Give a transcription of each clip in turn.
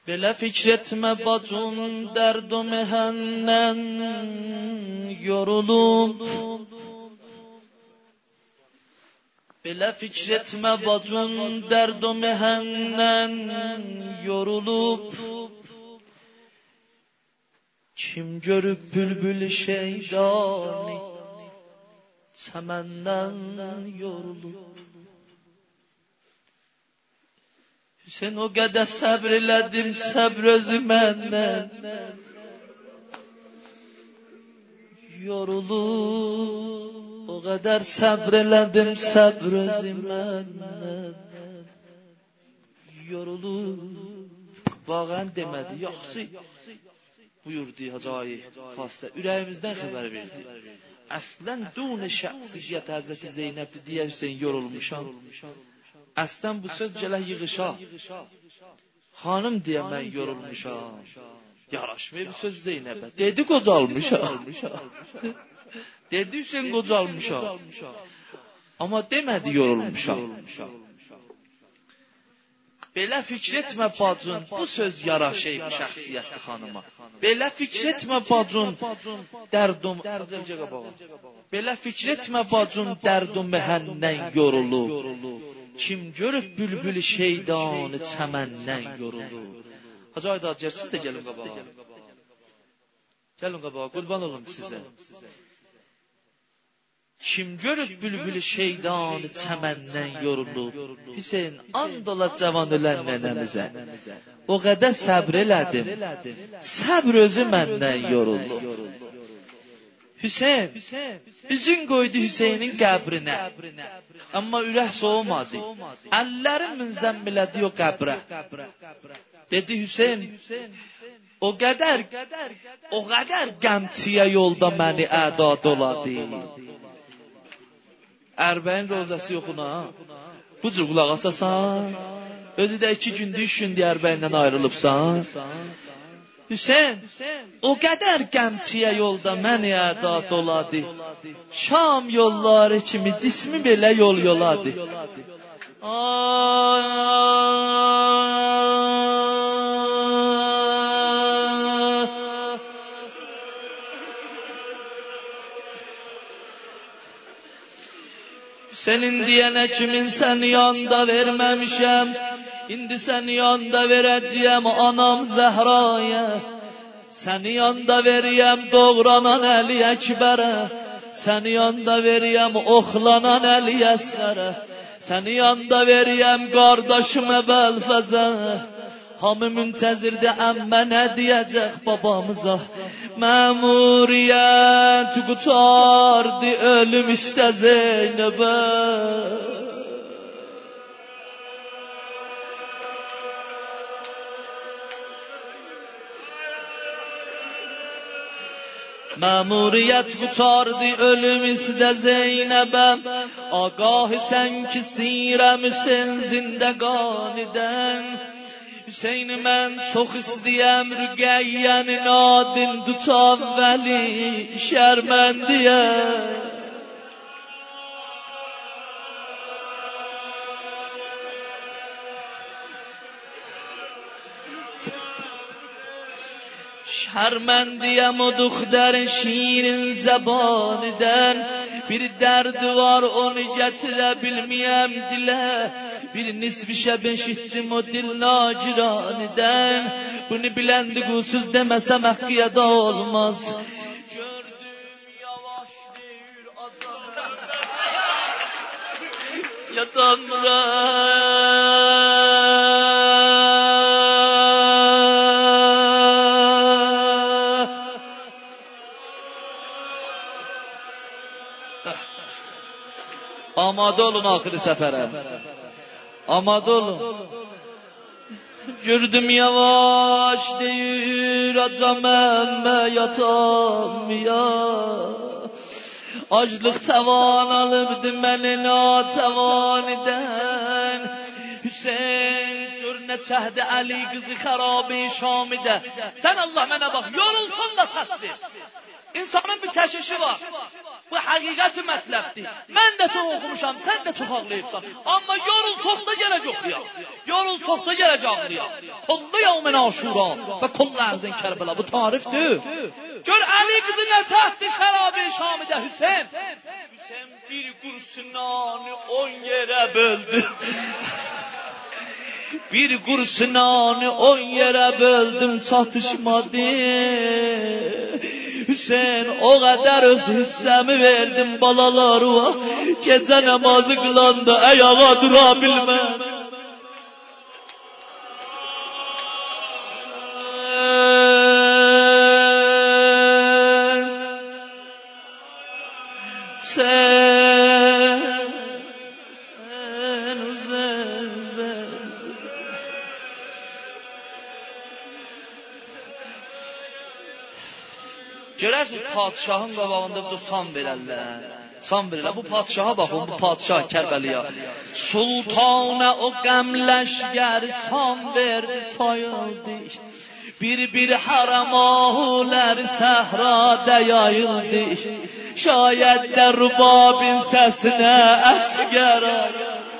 Belə fikr etmə bacım, dərd o məhənnən yorulub. Belə fikr etmə bacım, dərd o məhənnən yorulub. Kim görüb bülbül şeydani çəməndən yorulub. Hüseyin o qədər səbr elədim, səbr özü məndən yorulub. O qədər səbr elədim, səbr özü məndən yorulub. Vağən demədi, yaxşı buyurdu Hacı Xastə, ürəyimizdən xəbər verdi. Əslən dun şəxsiyyət Həzrəti Zeynəbdir deyə Hüseyin yorulmuşam. Əslən bu söz gələ yığışa. Xanım deyə mən yorulmuşam. Yaraşmıyor bu söz Zeynəbə. Dedi qocalmışam. Dedi Hüseyin qocalmışam. Amma demədi yorulmuşam. Belə fikr etmə bacın, bu söz yaraşır şəxsiyyətli xanıma. Belə fikr etmə bacın, dərdum. Belə fikr etmə bacın, dərdum məhəndən yorulub. Kim görüb bülbül şeydanı çəməndən yorulub. Hacı Aydacər, siz də gəlin qabağa. Gəlin qabağa, qurban olum sizə. Kim görüb bülbül şeydanı çəməndən yorulub. Hüseyin, and ola cavan ölən nənəmizə. O qədər səbr elədim. Səbr özü məndən yorulub. Hüseyin, üzün qoydu Hüseynin qəbrinə. Amma ürək soğumadı. Əlləri münzəmmilədi o qəbrə. Dedi Hüseyin, o qədər qəmçiyə yolda məni ədad oladı. Ərbəyin rozəsi yoxuna. Bu cür qulaq asasan. Özü də 2 gündür, 3 gündür Ərbəyindən ayrılıbsan. Hüseyin, o qədər qəmçiyə yolda məni ədad oladı. Şam yolları kimi cismi belə yol yoladı. Senin diyene kimin sen yanda vermemişem. İndi sen yanda vereceğim anam Zehra'ya. Seni yanda veriyem doğranan Əli Əkbərə. Seni yanda veriyem oxlanan Əli Əsgərə. Seni yanda veriyem qardaşım Əbəlfəzə. Hamı müntəzirdə əmmə nə deyəcək babamıza. Məmuriyyət qutardı ölüm istə Zeynəbə. Məmuriyyət qutardı ölüm istə Zeynəbə. Agah sən ki sirəmüsən zindəqanidən. Hüseyin mən çox istəyəm Rüqəyyənin adın tutan vəli şərməndiyə. Şərməndiyəm o duxdər şirin zəbanıdən. Bir dərdi var onu gətirə bilməyəm dilə. Bir nisbi şəb eşitdim o dil naciranıdən. Bunu biləndi qusuz deməsəm haqqiyədə olmaz. Gördüm yavaş deyir adam yatanmıra. Amad olun axırı səfərə. Amad olun. Gördüm yavaş deyir acam əmmə yatamıya. Aclıq təvan alıbdı məni natəvanidən. Hüseyin gör nə çəhdi Əli qızı xarabi Şamidə. Sən Allah mənə bax yorulsun da səsdir. İnsanın bir təşvişi var. Bu həqiqət mətləbdir. Mən də çox oxumuşam, sən də çox ağlayıbsan. Amma yorulsoqda gələcək oxuyaq. Yorulsoqda gələcək ağlayaq. Kullu yevmin aşura və kullu ərzin Kərbəla. Bu tarifdir. Gör Əli qızı nə çəkdi şərabı Şamidə Hüseyn. Hüseyn bir qursunanı 10 yerə böldü. Bir qursunanı 10 yerə böldüm, çatışmadı. Hüseyin o qədər öz hissəmi verdim balalarıma. Gecə namazı qılanda ayağa dura bilmədim. Görərsiniz, padişahın qabağında bu san verərlər. San verirlər. Bu padişaha baxın, bu padişah Kərbəliyə. Sultana o qəmləşgər san verdi, sayıldı. Bir haramahulər səhrada yayıldı. Şayət də rubabin səsinə əsgər ayıldı.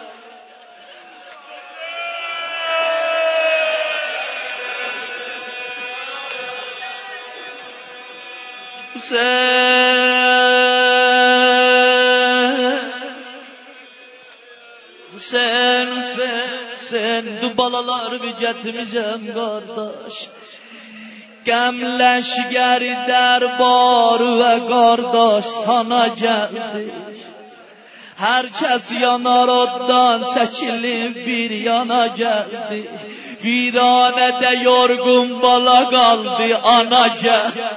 Hüseyin, du balaları bir getirmişəm qardaş. Qəmləşgəri dərbarı və qardaş sana gəldi. Hər kəs yanar oddan çəkilib bir yana gəldi. Viranədə yorğun bala qaldı, ana gəldi.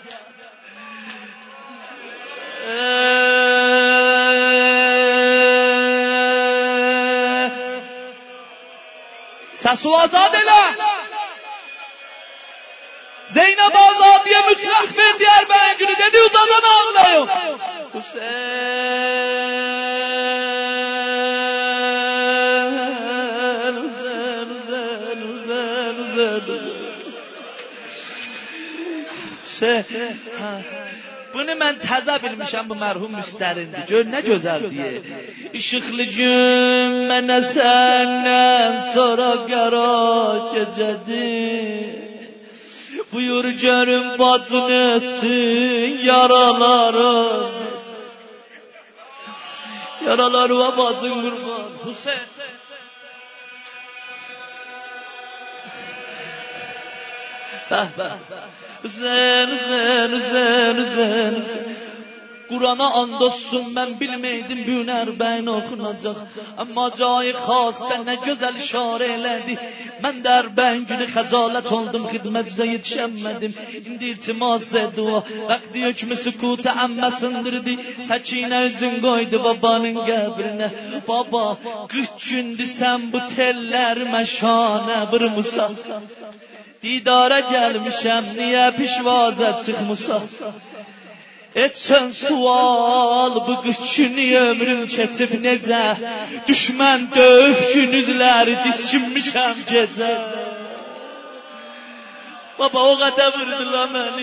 Səsu azad elə. Zeynəb Azadiyə mütləq ver Diyarbəkir günü dedi, uzadan ağlayın. Hüseyn. Bunu mən təzə bilmişəm, bu mərhum müstərindir. Gör nə gözəl deyə. İşıqlı gün mənə səndən sonra qərar gecədir. Buyur görüm bacın ölsün yaralarım. Yaralarıma bacın qurban. Hüseyin. Hüseyin. Qurana and olsun, mən bilməydim bu nərbəyin oxunacaq. Amma cayı xasdə nə gözəl işarə elədi. Mən dərbəyin günü xəcalət oldum, xidmətinizə yetişəmədim. İndi iltimas dua, vaxtı hökmü sükutə əmməsindirdi. Səkinə üzün qoydu babanın qəbrinə. Baba, 40 gündür sən bu tellərimə şanə vurmusa. Didara gəlmişəm, niyə pişvazə çıxmusa? Etsən sual, bu qıçını ömrüm keçib necə? Düşmən döyüb günüzləri diskinmişəm gecə. Baba, o qədər vurdular məni,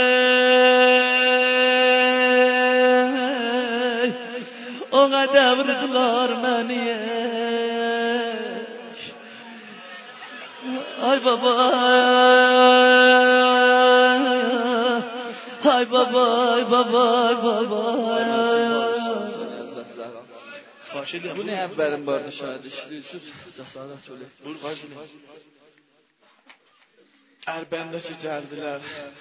o qədər vurdular məni. Ay baba, ay baba, ay baba, ay baba. Bu ne əvvəlin vardı şahid işləyirsiniz? Cəsarət öyle. Buyur, bacım. Ərbəndəki gəldilər,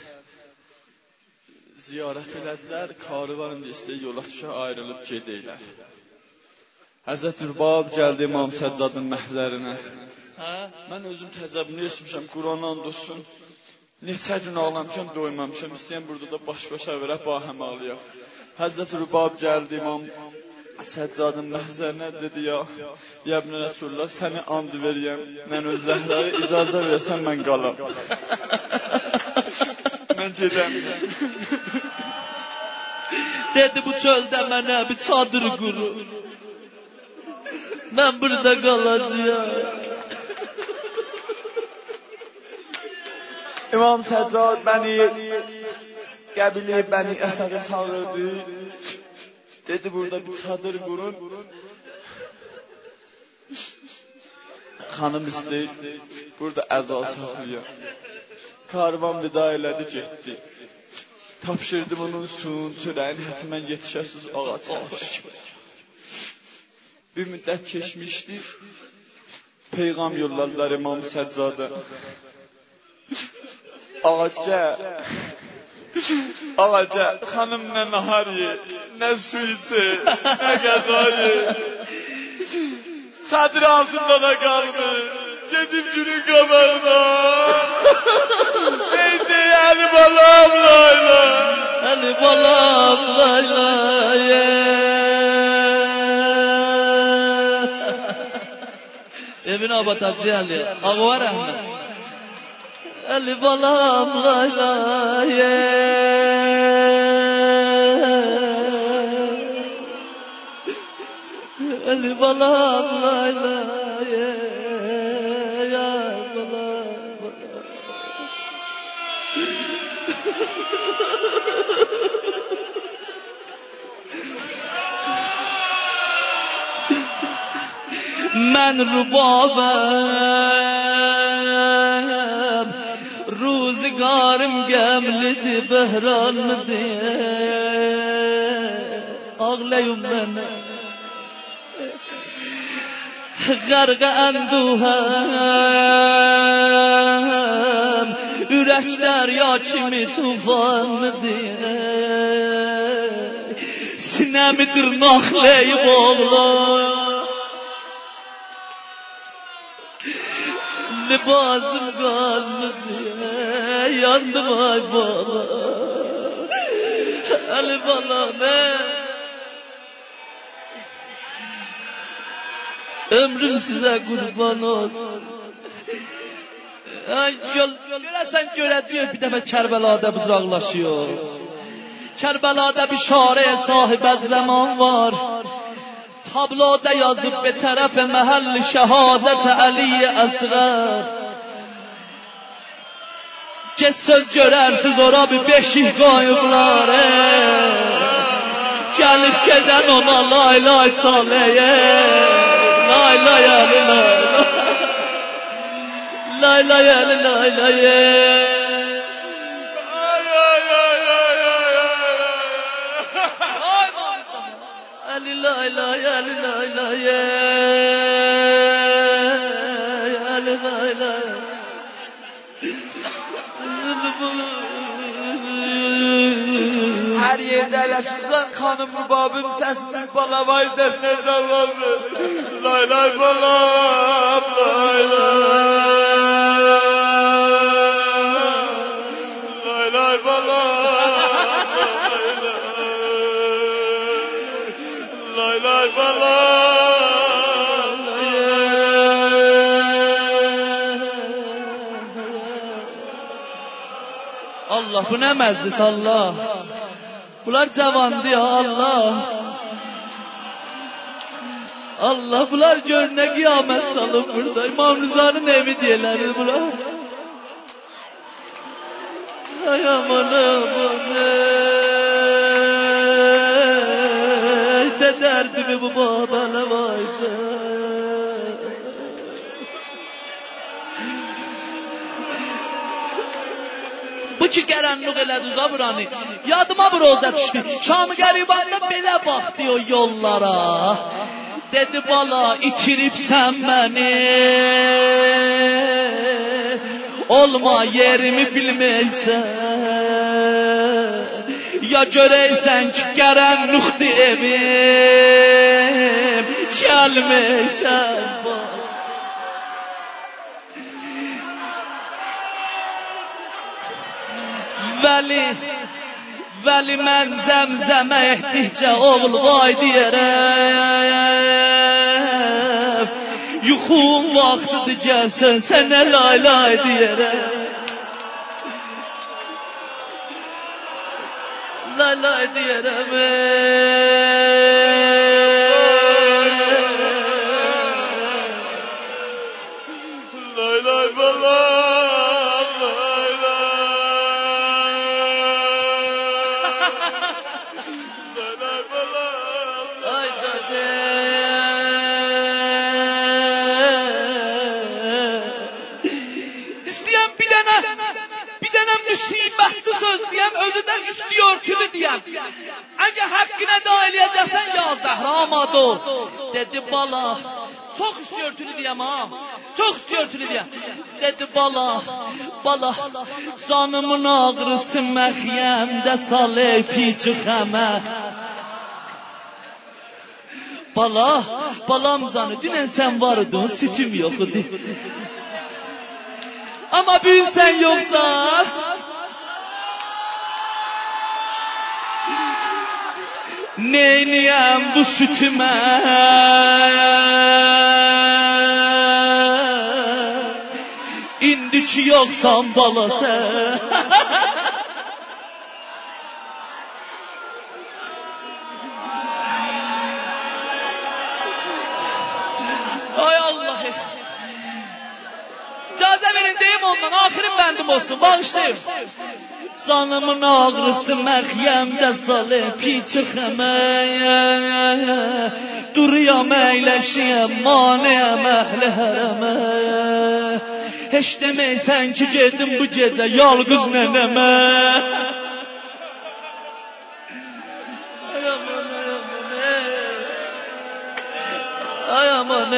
ziyarət elədilər, karıvan indi istəyir yola düşə ayrılıb gedəylər. Həzrət Rübab gəldi İmam Səccadın məhzərinə. Mən özüm təzəbini eşmişəm, Qur'an and olsun. Neçə gün ağlamışam, doymamışam. İstəyən burada da baş-başa verə bahəm ağlayaq. Həzrət Rübab gəldi İmam Səccadın məhzərinə, dedi ya İbn Rəsulullah, səni and veriyəm. Mən öz Zəhraya icazə versən mən qalam. Mən gedəmiyəm. Dedi bu çöldə mənə bir çadır qurur. Mən burada qalacağım. İmam Səccad bəni qəbili Bəni Əsəd'ə çağırdı. Dedi burada bir çadır kurun. Hanım istəyir, burada əza saxlayır. Karvan vida elədi, getdi. Tapşırdım onun suyun, çörəyini, hətimən yetişəsiz ağac. Bir müddət keçmişdi. Peyğam yollarlar İmam Səccadə. Ağaca, xanım nə nahar ye, nə su içe, nə qəza ye. Çadır altında da qaldı. Gedib günün qabağına. Neydi əli balam layla. Əli balam layla. Evin Abat Hacı Ali. Ağva rəhmət. Əli balam layla. Əli balam layla. من ربابم روزگارم گملدی بهران مدی ağlayım ben غرق اندوهم ürək derya kimi tufan mıdır sinemidir nahleyip oğlan libasım kalmadı yandım ay baba Ali balam ömrüm size kurban olsun görəsən görəcəyik bir dəfə Kərbəlada buzaqlaşıyor Kərbəlada bir şare sahib zaman var tabloda yazıb bir tərəf məhəll şəhadət Əli Əsğər Söz görərsiz ora bir beşik qoyublar Gəlib gedən ona lay lay çaleye Lay lay əli lay lay lay əli lay lay Ali lay lay Ali lay lay Ali lay lay Her yerde yaşayan kanım rubabım sesini balavay sesine cevabı Lay lay balam lay lay Lay lay balam Lay lay balam Allah bu ne meclis Allah Bunlar cavandı ya Allah Allah bunlar gör ne kıyamet salıb burada İmam Rıza'nın evi diyeler bunlar Ay aman aman de derdimi bu babana vayca Bu ki qərənluq elədi Zabrani Yadıma bir roza düşdü Şam-ı qəribanda belə baxdı o yollara Dedi bala içiribsən məni Olma yerimi bilməysən Ya görəysən ki qərənluqdi evim Gəlməysən bala Vəli mən zəmzəmə etdikcə oğul vay deyərəm Yuxum vaxtıdır gəlsən sənə lay lay deyərəm Lay lay deyərəm Lay lay balam Lay lay balam müsibətli söz deyəm, özüdən üstü örtülü deyəm. Əgər haqqına da eləyəcəksən, ya Zəhra amado. Dedi bala, çox üstü örtülü deyəm ha. Çox üstü örtülü deyəm. Dedi bala, canımın ağrısı məxyəmdə salə piçi xəmə. Balam canı, dünən sən vardın, sütüm yox idi. Amma bugün sən yoxsan, neyniyəm bu sütümə? İndi ki yoxsan balası. Ay Allah. İcazə verin deyim ondan, axirim bəndim olsun, bağışlayın. Canımın ağrısı məxyəmdə salıb piçi xəməyə. Duruyam əyləşiyəm, maniyəm əhli hərəmə. Heç deməysən ki gedim bu gecə yalqız nənəmə. Ay aman.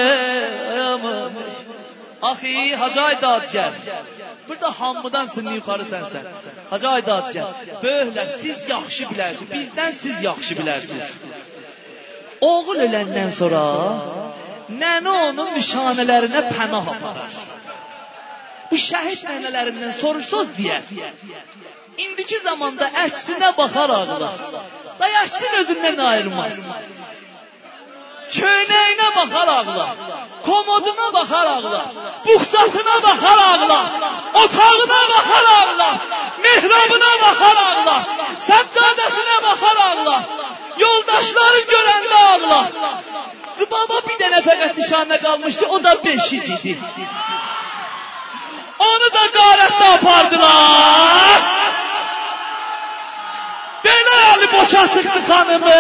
Axı, Hacı Aydadgər. Burada hamıdan sınır yuxarı sənsən. Hacı Aydadgər. Böyüklər, siz yaxşı bilərsiniz. Bizdən siz yaxşı bilərsiniz. Oğul öləndən sonra nənə onun nişanələrinə pənah aparar. Bu şəhid nənələrindən soruşsuz deyər. İndiki zamanda əksinə baxar ağlar. Da yaşsın özündən ayrılmaz. Köynəyinə baxar ağlar, komoduna baxar ağlar, buxçasına baxar ağlar, otağına baxar ağlar, mihrabına baxar ağlar, səccadəsinə baxar ağlar, yoldaşları görəndə ağlar. Baba bir dənə fəqət nişanə qalmışdı, o da 5 idi. Onu da qarətdə apardılar. Belə əli boşa çıxdı xanımı.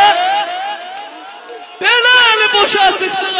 Belə əli boşa çıxdı.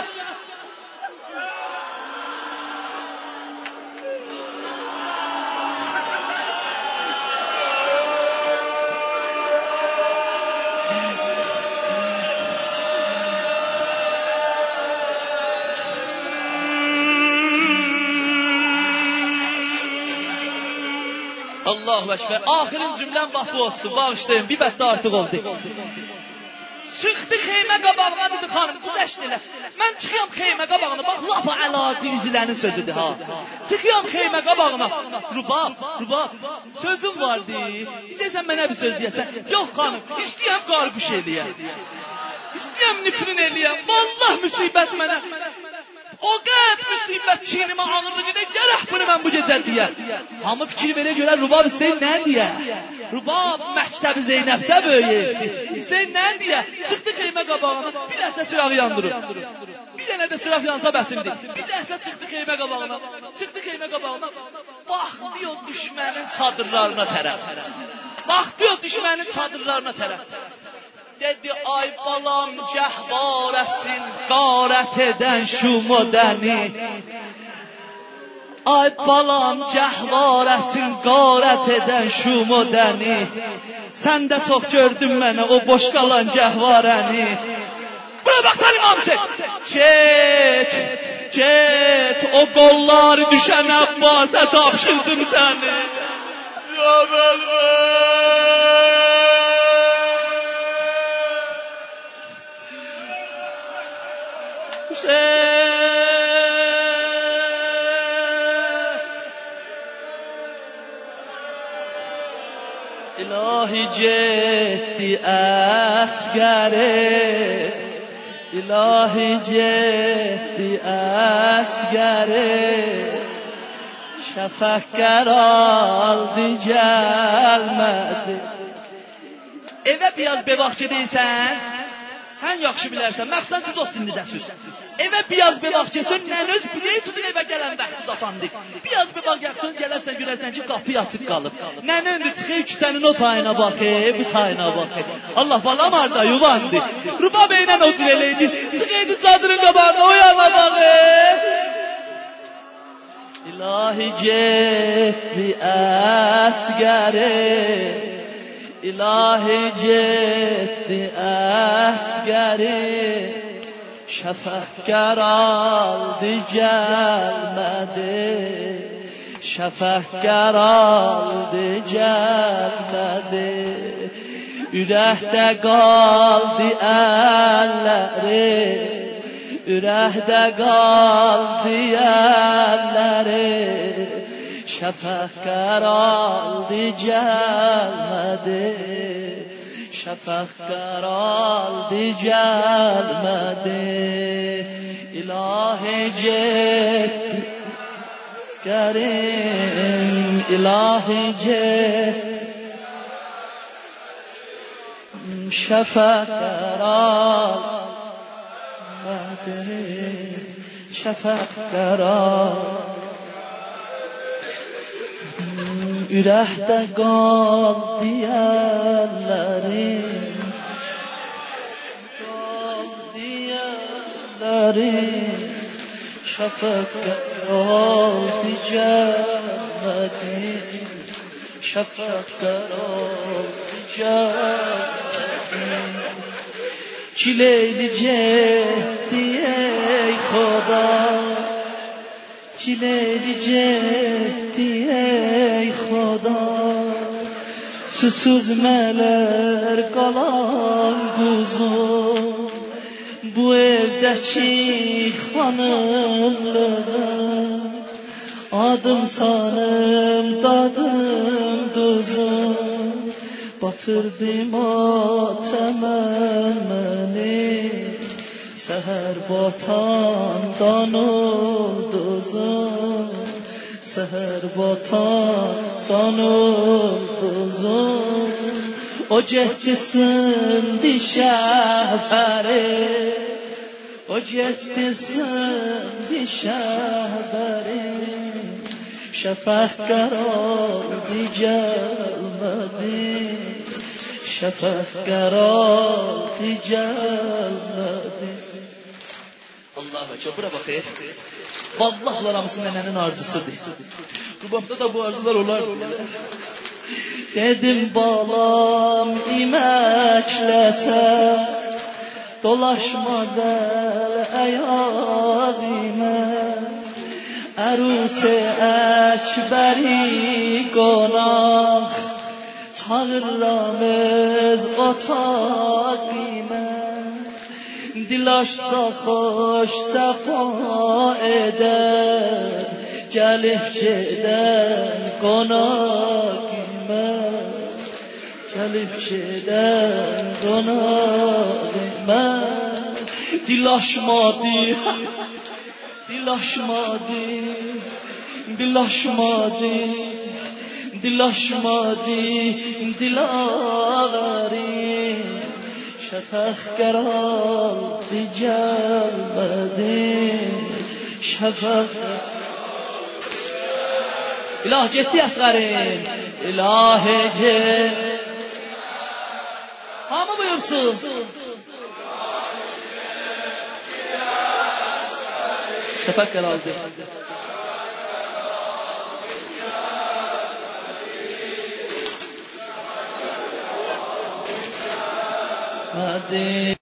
Allahu Ekber. Axirin cümlem bax bu olsun. Bağışlayın. Bir bətdə artıq oldu. Çıxdı xeymə qabağına dedi xanım, güzəşt elə. Mən çıxıyorum xeymə qabağına, bax lapa əlacı üzülərin sözüdür ha. Çıxıyorum xeymə qabağına. Rubab, sözüm vardı. İstəyəsən mənə bir söz deyəsən. Yox xanım, istəyəm qarquş eləyəm. İstəyəm nifrin eləyəm. Vallah müsibət mənə. O qəd müsibət çiynimə ağırlı gedə, gərək bunu mən bu gecə deyəm. Hamı fikir verə görə Rubab istəyir nə deyə? Rubab məktəbi Zeynəbdə böyüyübdür. İstəyir nə deyə? Çıxdı xeymə qabağına, bir dəsə çıraq yandırıb. Bir dənə də çıraq yansa bəsimdir. Bir dəsə çıxdı xeymə qabağına. Baxdı o düşmənin çadırlarına tərəf. Dedi ay balam cəhvarəsin qarət edən şu modəni. Ay balam cəhvarəsin qarət edən şu modəni. Sən də çox gördün mənə o boş qalan cəhvarəni. Bura bax Səlim Hamsi. Get o qolları düşən Abbasa tapşırdım səni. Ya İlahi cetti əsgəri şəfəq qaraldı gəlmədi. Evə biraz bevaq gedəysən, sən yaxşı bilərsən, məqsəd siz o sindidəsiz. Evə biraz bevaq gəlsən, nənöz biləyəsudun evə gələn vaxtı dafandı. Biraz bevaq gəlsən, gələrsən, görərsən ki, qapı açıq qalıb. Nənöndür, çıxır küçənin o tayına baxır, bu tayına baxır. Allah balam arda yuvandı. Rubab eynən o cür eləydi, çıxırdı çadırın qabağına, o yana baxır. الهی جدی اسگره الهی جدی اسگره شفقگر aldı gelmedi şefqər aldı gəlmədi ürəkdə qaldı əlləri ürəkdə qaldı əlləri şefqər aldı gəlmədi şefqər aldı gəlmədi ilahi ceddi Kerim ilahi şefqər almədi şefqər ürəkdə qaldı əllərim şefqər aldı gəlmədi şefqər aldı gəlmədi çileyli cehdi ey Xuda çileyli cehdi ey Xuda susuz mələr qalan quzum bu evdəki xanımlığım adım sanım dadım duzum batırdı matəmən məni səhər batandan ulduzum səhər batandan ulduzum o cehdisin şəhbəri o cehdisin şəhbəri şefqər aldı gəlmədi şefqər aldı gəlmədi Allah çok bura bakayım. Vallahi hamısı nenenin arzusudur. Rubamda da bu arzular olar. Dedim balam iməkləsə dolaşmaz əl əyadimə ərus-i əkbəri qonaq çağırram öz otaqimə dilaşsa xoş səfa edər gəlib gedən qonaqimə gəlib gedən qonaqimə dilaşmadı dilaşmadı dilaşmadı dilaşmadı dilaverim şefqər aldı gəlmədi şefqər İlah ciddi əsğərim İlahi ciddi hamı buyursun şefqər aldı Madi